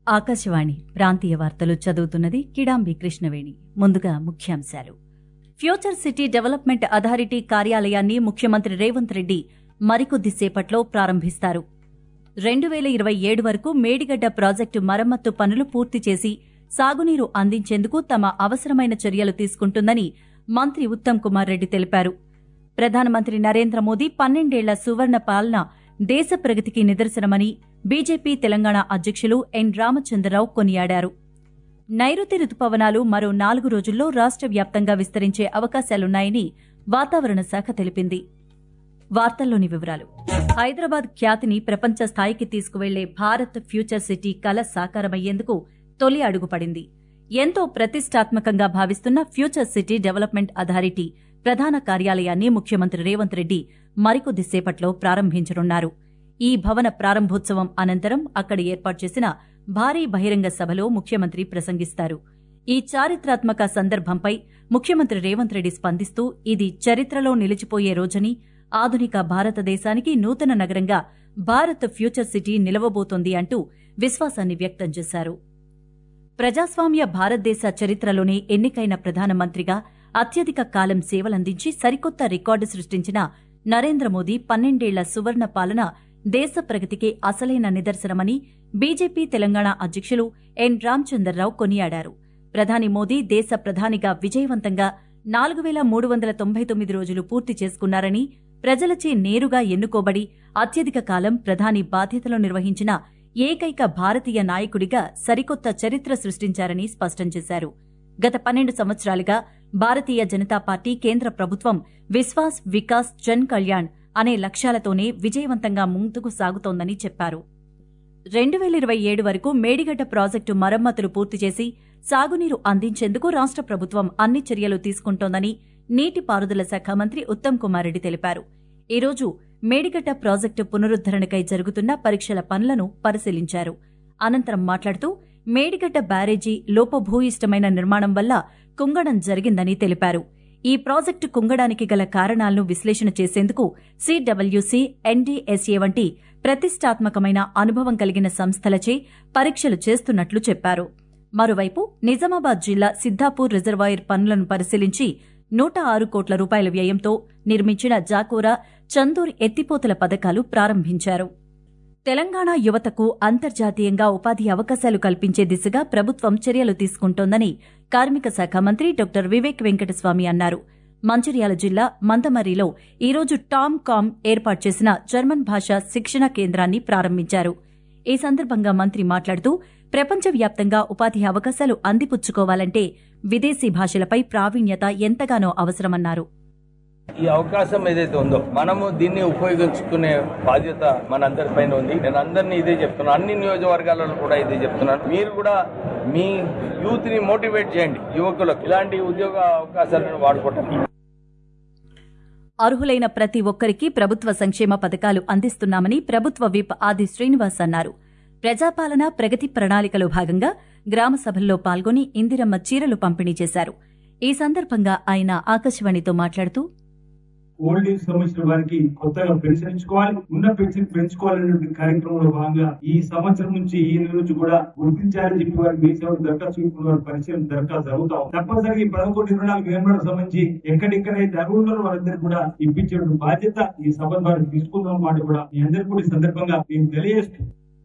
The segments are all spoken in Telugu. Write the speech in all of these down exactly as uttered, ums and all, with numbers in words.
ఆకాశవాణి ప్రాంతీయ వార్తలు చదువుతున్నది కిడాంబి కృష్ణవేణి. ముందుగా ముఖ్యాంశాలు. ఫ్యూచర్ సిటీ డెవలప్మెంట్ అథారిటీ కార్యాలయాన్ని ముఖ్యమంత్రి రేవంత్ రెడ్డి మరికొద్దిసేపట్లో ప్రారంభిస్తారు. రెండు వేల ఇరవై ఏడు వరకు మేడిగడ్డ ప్రాజెక్టు మరమ్మత్తు పనులు పూర్తి చేసి సాగునీరు అందించేందుకు తమ అవసరమైన చర్యలు తీసుకుంటుందని మంత్రి ఉత్తమ్ కుమార్ రెడ్డి తెలిపారు. ప్రధానమంత్రి నరేంద్ర మోదీ పన్నెండేళ్ల సువర్ణ పాలన దేశ ప్రగతికి నిదర్శనమని బీజేపీ తెలంగాణ అధ్యక్షులు ఎన్ రామచంద్రరావు కొనియాడారు. నైరుతి రుతుపవనాలు మరో నాలుగు రోజుల్లో రాష్ట్ర వ్యాప్తంగా విస్తరించే అవకాశాలున్నాయని వాతావరణ శాఖ తెలిపింది. వార్తల్లోని వివరాలు. హైదరాబాద్ ఖ్యాతిని ప్రపంచ స్థాయికి తీసుకువెళ్లే భారత్ ఫ్యూచర్ సిటీ కల సాకారమయ్యేందుకు తొలి అడుగుపడింది. ఎంతో ప్రతిష్టాత్మకంగా భావిస్తున్న ఫ్యూచర్ సిటీ డెవలప్మెంట్ అథారిటీ ప్రధాన కార్యాలయాన్ని ముఖ్యమంత్రి రేవంత్ రెడ్డి మరికొద్దిసేపట్లో ప్రారంభించనున్నారు. ఈ భవన ప్రారంభోత్సవం అనంతరం అక్కడ ఏర్పాటు చేసిన భారీ బహిరంగ సభలో ముఖ్యమంత్రి ప్రసంగిస్తారు. ఈ చారిత్రాత్మక సందర్భంపై ముఖ్యమంత్రి రేవంత్ రెడ్డి స్పందిస్తూ ఇది చరిత్రలో నిలిచిపోయే రోజని, ఆధునిక భారతదేశానికి నూతన నగరంగా భారత్ ఫ్యూచర్ సిటీ నిలవబోతోంది అంటూ విశ్వాసాన్ని వ్యక్తం చేశారు. ప్రజాస్వామ్య భారతదేశ చరిత్రలోనే ఎన్నికైన ప్రధానమంత్రిగా అత్యధిక కాలం సేవలందించి సరికొత్త రికార్డు సృష్టించిన నరేంద్ర మోదీ పన్నెండేళ్ల సువర్ణ పాలన దేశ ప్రగతికి అసలైన నిదర్శనమని బీజేపీ తెలంగాణ అధ్యక్షులు ఎన్ రామచంద్రరావు కొనియాడారు. ప్రధాని మోదీ దేశ ప్రధానిగా విజయవంతంగా నాలుగు వేల మూడు వందల తొంభై తొమ్మిది రోజులు పూర్తి చేసుకున్నారని, ప్రజలచే నేరుగా ఎన్నుకోబడి అత్యధిక కాలం ప్రధాని బాధ్యతలు నిర్వహించిన ఏకైక భారతీయ నాయకుడిగా సరికొత్త చరిత్ర సృష్టించారని స్పష్టం చేశారు. గత పన్నెండు సంవత్సరాలుగా భారతీయ జనతా పార్టీ కేంద్ర ప్రభుత్వం విశ్వాస్, వికాస్, జన్ కళ్యాణ్ అనే లక్ష్యాలతోనే విజయవంతంగా ముందుకు సాగుతోందని చెప్పారు. రెండు వేల ఇరవై ఏడు వరకు మేడిగడ్డ ప్రాజెక్టు మరమ్మతులు పూర్తి చేసి సాగునీరు అందించేందుకు రాష్ట్ర ప్రభుత్వం అన్ని చర్యలు తీసుకుంటోందని నీటిపారుదల శాఖ మంత్రి ఉత్తమ్ కుమార్ రెడ్డి తెలిపారు. ఈ రోజు మేడిగడ్డ ప్రాజెక్టు పునరుద్దరణకై జరుగుతున్న పరీక్షల పనులను పరిశీలించారు. అనంతరం మాట్లాడుతూ మేడిగడ్డ బ్యారేజీ లోపభూయిష్టమైన నిర్మాణం వల్ల కుంగడం జరిగిందని తెలిపారు. ఈ ప్రాజెక్టు కుంగడానికి గల కారణాలను విశ్లేషణ చేసేందుకు సీడబ్ల్యూసీ, ఎన్డీఎస్ఏ వంటి ప్రతిష్టాత్మకమైన అనుభవం కలిగిన సంస్థలచే పరీక్షలు చేస్తున్నట్లు చెప్పారు. మరోవైపు నిజామాబాద్ జిల్లా సిద్దాపూర్ రిజర్వాయర్ పనులను పరిశీలించి నూట ఆరు కోట్ల రూపాయల వ్యయంతో నిర్మించిన జాకోరా, చందూర్ ఎత్తిపోతల పథకాలు ప్రారంభించారు. తెలంగాణ యువతకు అంతర్జాతీయంగా ఉపాధి అవకాశాలు కల్పించే దిశగా ప్రభుత్వం చర్యలు తీసుకుంటోందని కార్మిక శాఖ మంత్రి డాక్టర్ వివేక్ వెంకటస్వామి అన్నారు. మంచిర్యాల జిల్లా మందమర్రిలో ఈరోజు టామ్ కామ్ ఏర్పాటు చేసిన జర్మన్ భాషా శిక్షణ కేంద్రాన్ని ప్రారంభించారు. ఈ సందర్భంగా మంత్రి మాట్లాడుతూ ప్రపంచవ్యాప్తంగా ఉపాధి అవకాశాలు అందిపుచ్చుకోవాలంటే విదేశీ భాషలపై ప్రావీణ్యత ఎంతగానో అవసరమన్నారు. ఈ అవకాశం ఏదైతే ఉందో మనము దీన్ని ఉపయోగించుకునే బాధ్యత మనందరిపైన ఉంది. నేను అందరినీ ఇదే చెప్తున్నాను, అన్ని నియోజకవర్గాలలో కూడా ఇదే చెప్తున్నాను. మీరు కూడా మీ యూత్ ని మోటివేట్ చేయండి, యువకులకు ఇలాంటి ఉద్యోగ అవకాశాలను వాడుకోవటం. అర్హులైన ప్రతి ఒక్కరికి ప్రభుత్వ సంక్షేమ పథకాలు అందిస్తున్నామని ప్రభుత్వ విప్ ఆది శ్రీనివాస్ అన్నారు. ప్రజాపాలన ప్రగతి ప్రణాళికలో భాగంగా గ్రామ సభల్లో పాల్గొని ఇందిరమ్మ చీరలు పంపిణీ చేశారు. ఈ సందర్భంగా ఆయన ఆకాశవాణితో మాట్లాడుతూ ఓల్డ్ ఏజ్ సంబంధించిన వారికి కొత్తగా పెన్షన్ ఇచ్చుకోవాలి, ఉన్న పెన్షన్ పెంచుకోవాలనే కార్యక్రమంలో భాగంగా ఈ సంవత్సరం నుంచి ఈ నెల నుంచి కూడా గుర్తించాలని చెప్పి వారికి మీ సేవలు దరఖాస్తు చేసుకున్న పరిశీలన దరఖాస్తు జరుగుతాం. తప్పనిసరిగా ఈ పదకొండు ఇరవై నాలుగు వేల సంబంధించి ఎక్కడెక్కడైతే అర్హులు వారందరూ కూడా ఇప్పించే బాధ్యత ఈ సభ ద్వారా తీసుకుందాం మాట కూడా మీ అందరికీ కూడా ఈ సందర్భంగా నేను తెలియజేస్తూ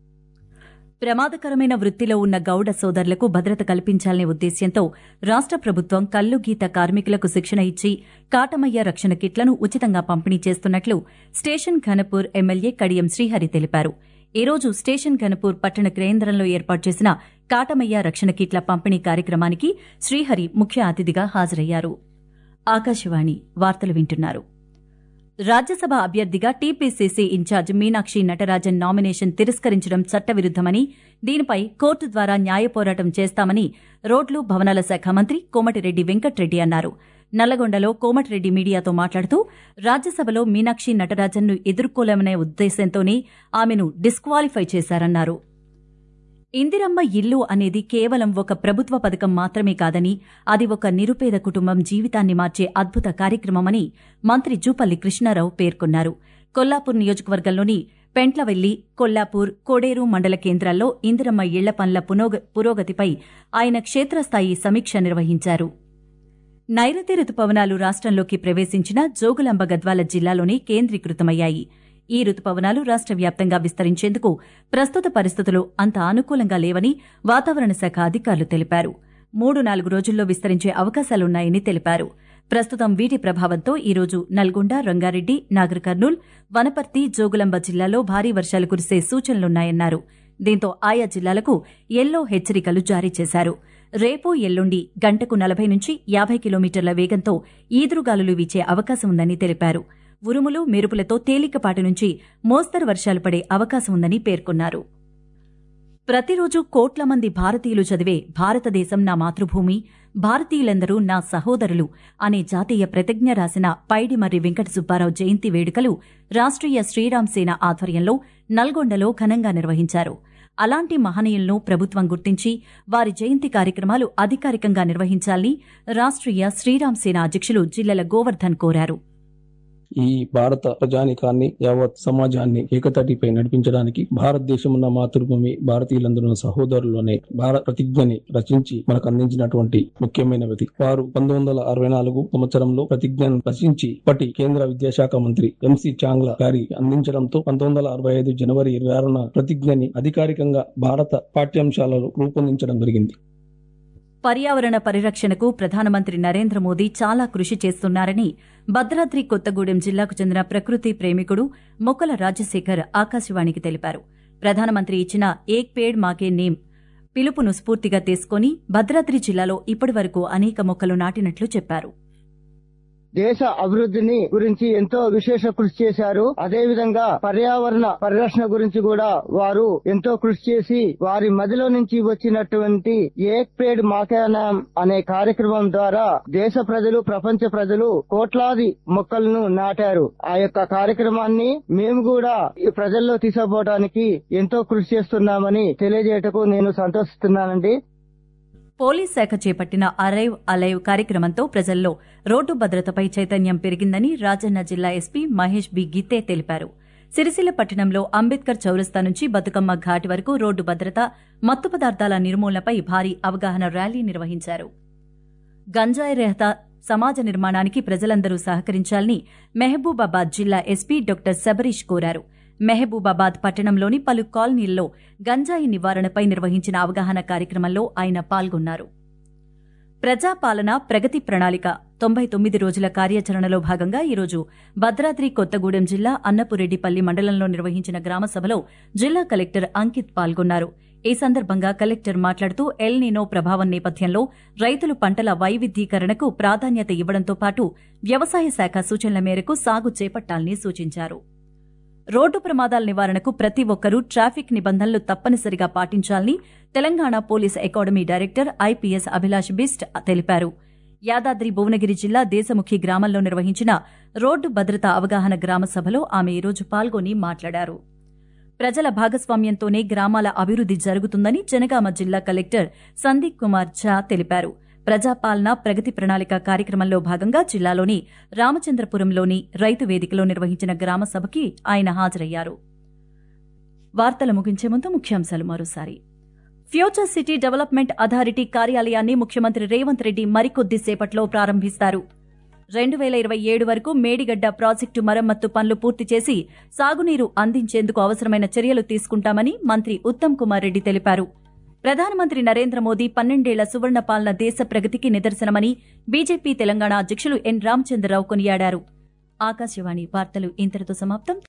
ప్రమాదకరమైన వృత్తిలో ఉన్న గౌడ సోదరులకు భద్రత కల్పించాలనే ఉద్దేశ్యంతో రాష్ట్ర ప్రభుత్వం కల్లు గీత కార్మికులకు శిక్షణ ఇచ్చి కాటమయ్య రక్షణ కిట్లను ఉచితంగా పంపిణీ చేస్తున్నట్లు స్టేషన్ ఘనపూర్ ఎమ్మెల్యే కడియం శ్రీహరి తెలిపారు. ఈ రోజు స్టేషన్ ఘనపూర్ పట్టణ కేంద్రంలో ఏర్పాటు చేసిన కాటమయ్య రక్షణ కిట్ల పంపిణీ కార్యక్రమానికి శ్రీహరి ముఖ్య అతిథిగా హాజరయ్యారు. ఆకాశవాణి వార్తలు వింటున్నారు. రాజ్యసభ అభ్యర్థిగా TPCC in-charge Meenakshi Natarajan nomination తిరస్కరించడం చట్టవిరుద్దమని, దీనిపై కోర్టు ద్వారా న్యాయ పోరాటం చేస్తామని రోడ్లు భవనాల శాఖ మంత్రి కోమటిరెడ్డి వెంకట్రెడ్డి అన్నారు. నల్లగొండలో కోమటిరెడ్డి మీడియాతో మాట్లాడుతూ రాజ్యసభలో మీనాక్షి నటరాజన్ను ఎదుర్కోలేమనే ఉద్దేశంతోనే ఆమెను డిస్క్వాలిఫై చేశారన్నారు. ఇందిరమ్మ ఇల్లు అనేది కేవలం ఒక ప్రభుత్వ పథకం మాత్రమే కాదని, అది ఒక నిరుపేద కుటుంబం జీవితాన్ని మార్చే అద్భుత కార్యక్రమమని మంత్రి జూపల్లి కృష్ణారావు పేర్కొన్నారు. కొల్లాపూర్ నియోజకవర్గంలోని పెంట్లవెల్లి, కొల్లాపూర్, కోడేరు మండల కేంద్రాల్లో ఇందిరమ్మ ఇళ్ల పనుల పునోగ- పురోగతిపై ఆయన క్షేత్రస్థాయి సమీక్ష నిర్వహించారు. నైరుతి రుతుపవనాలు రాష్ట్రంలోకి ప్రవేశించిన జోగులాంబ గద్వాల జిల్లాలోనే కేంద్రీకృతమయ్యాయి. ఈ రుతుపవనాలు రాష్ట్ర వ్యాప్తంగా విస్తరించేందుకు ప్రస్తుత పరిస్థితులు అంత అనుకూలంగా లేవని వాతావరణ శాఖ అధికారులు తెలిపారు. మూడు నాలుగు రోజుల్లో విస్తరించే అవకాశాలున్నాయని తెలిపారు. ప్రస్తుతం వీటి ప్రభావంతో ఈరోజు నల్గొండ, రంగారెడ్డి, నాగర్ కర్నూల్, వనపర్తి, జోగులాంబ జిల్లాలో భారీ వర్షాలు కురిసే సూచనలున్నాయన్నారు. దీంతో ఆయా జిల్లాలకు ఎల్లో హెచ్చరికలు జారీ చేశారు. రేపు, ఎల్లుండి గంటకు నలభై నుంచి యాభై కిలోమీటర్ల వేగంతో ఈదురుగాలులు వీచే అవకాశం ఉందని తెలిపారు. ఉరుములు, మెరుపులతో తేలికపాటి నుంచి మోస్తరు వర్షాలు పడే అవకాశం ఉందని పేర్కొన్నారు. ప్రతిరోజు కోట్ల మంది భారతీయులు చదివే భారతదేశం నా మాతృభూమి, భారతీయులందరూ నా సహోదరులు అనే జాతీయ ప్రతిజ్ఞ రాసిన పైడిమర్రి వెంకట సుబ్బారావు జయంతి వేడుకలు రాష్ట్రీయ శ్రీరామ్ సేన ఆధ్వర్యంలో నల్గొండలో ఘనంగా నిర్వహించారు. అలాంటి మహనీయులను ప్రభుత్వం గుర్తించి వారి జయంతి కార్యక్రమాలు అధికారికంగా నిర్వహించాలని రాష్ట్రీయ శ్రీరామ్ సేన అధ్యక్షులు జిల్లెల గోవర్ధన్ కోరారు. ఈ భారత ప్రజానికాన్ని, యావత్ సమాజాన్ని ఏకతాటిపై నడిపించడానికి భారతదేశం ఉన్న మాతృభూమి, భారతీయులందరూ సహోదరులు అనే భారత ప్రతిజ్ఞని రచించి మనకు అందించినటువంటి ముఖ్యమైన వ్యక్తి. వారు పంతొమ్మిది వందల అరవై నాలుగు సంవత్సరంలో ప్రతిజ్ఞను రచించి ఇప్పటి కేంద్ర విద్యాశాఖ మంత్రి ఎంసీ చాంగ్లా గారి అందించడంతో పంతొమ్మిది వందల అరవై ఐదు జనవరి ఇరవై ఆరున ప్రతిజ్ఞని అధికారికంగా భారత పాఠ్యాంశాలలో రూపొందించడం జరిగింది. పర్యావరణ పరిరక్షణకు ప్రధానమంత్రి నరేంద్ర మోదీ చాలా కృషి చేస్తున్నారని భద్రాద్రి కొత్తగూడెం జిల్లాకు చెందిన ప్రకృతి ప్రేమికుడు మొక్కల రాజశేఖర్ ఆకాశవాణికి తెలిపారు. ప్రధానమంత్రి ఇచ్చిన ఏక్ పేడ్ మాకే నేమ్ పిలుపును స్ఫూర్తిగా తీసుకుని భద్రాద్రి జిల్లాలో ఇప్పటివరకు అనేక మొక్కలు నాటినట్లు చెప్పారు. దేశ అభివృద్ధిని గురించి ఎంతో విశేష కృషి చేశారు. అదే విధంగా పర్యావరణ పరిరక్షణ గురించి కూడా వారు ఎంతో కృషి చేసి వారి మదిలో నుంచి వచ్చినటువంటి ఏక్ పేడ్ మాకే నామ్ అనే కార్యక్రమం ద్వారా దేశ ప్రజలు, ప్రపంచ ప్రజలు కోట్లాది మొక్కలను నాటారు. ఆ యొక్క కార్యక్రమాన్ని మేము కూడా ఈ ప్రజల్లో తీసుకుపోవడానికి ఎంతో కృషి చేస్తున్నామని తెలియజేయటకు నేను సంతోషిస్తున్నానండి. పోలీస్ శాఖ చేపట్టిన అరైవ్ అలైవ్ కార్యక్రమంతో ప్రజల్లో రోడ్డు భద్రతపై చైతన్యం పెరిగిందని రాజన్న జిల్లా ఎస్పీ మహేష్ బి గిత్తే తెలిపారు. సిరిసిల్ల పట్టణంలో అంబేద్కర్ చౌరస్తా నుంచి బతుకమ్మ ఘాట్ వరకు రోడ్డు భద్రత, మత్తు పదార్థాల నిర్మూలనపై భారీ అవగాహన ర్యాలీ నిర్వహించారు. గంజాయి రహిత సమాజ నిర్మాణానికి ప్రజలందరూ సహకరించాలని మహబూబాబాద్ జిల్లా ఎస్పీ డాక్టర్ శబరీష్ కోరారు. మహబూబాబాద్ పట్టణంలోని పలు కాలనీల్లో గంజాయి నివారణపై నిర్వహించిన అవగాహన కార్యక్రమంలో ఆయన పాల్గొన్నారు. ప్రజాపాలన ప్రగతి ప్రణాళిక తొంభై తొమ్మిది రోజుల కార్యాచరణలో భాగంగా ఈరోజు భద్రాద్రి కొత్తగూడెం జిల్లా అన్నపురెడ్డిపల్లి మండలంలో నిర్వహించిన గ్రామసభలో జిల్లా కలెక్టర్ అంకిత్ పాల్గొన్నారు. ఈ సందర్భంగా కలెక్టర్ మాట్లాడుతూ ఎల్ నీనో ప్రభావం నేపథ్యంలో రైతులు పంటల వైవిధ్యీకరణకు ప్రాధాన్యత ఇవ్వడంతో పాటు వ్యవసాయ శాఖ సూచనల మేరకు సాగు చేపట్టాలని సూచించారు. రోడ్డు ప్రమాదాల నివారణకు ప్రతి ఒక్కరూ ట్రాఫిక్ నిబంధనలు తప్పనిసరిగా పాటించాలని Telangana police academy director IPS Abhilash Bisht తెలిపారు. యాదాద్రి భువనగిరి జిల్లా దేశముఖి గ్రామంలో నిర్వహించిన రోడ్డు భద్రతా అవగాహన గ్రామ సభలో ఆమె ఈరోజు పాల్గొని మాట్లాడారు. ప్రజల భాగస్వామ్యంతోనే గ్రామాల అభివృద్ది జరుగుతుందని జనగామ జిల్లా కలెక్టర్ సందీప్ కుమార్ ఝా తెలిపారు. ప్రజాపాలన ప్రగతి ప్రణాళిక కార్యక్రమంలో భాగంగా జిల్లాలోని రామచంద్రపురంలోని రైతు వేదికలో నిర్వహించిన గ్రామ సభకి ఆయన హాజరయ్యారు. వార్తలు ముగించే ముందు ముఖ్యాంశాలు మరోసారి. ఫ్యూచర్ సిటీ డెవలప్మెంట్ అథారిటీ కార్యాలయాన్ని ముఖ్యమంత్రి రేవంత్ రెడ్డి మరికొద్ది సేపట్లో ప్రారంభిస్తారు. రెండు వేల ఇరవై ఏడు వరకు మేడిగడ్డ ప్రాజెక్టు మరమ్మత్తు పనులు పూర్తి చేసి సాగునీరు అందించేందుకు అవసరమైన చర్యలు తీసుకుంటామని మంత్రి ఉత్తమ్ కుమార్ రెడ్డి తెలిపారు. ప్రధానమంత్రి నరేంద్ర మోదీ పన్నెండేళ్ల సువర్ణ పాలన దేశ ప్రగతికి నిదర్శనమని బీజేపీ తెలంగాణ అధ్యక్షులు ఎన్ రామచంద్రరావు కొనియాడారు. ఆకాశవాణి వార్తలు ఇంతటితో సమాప్తం.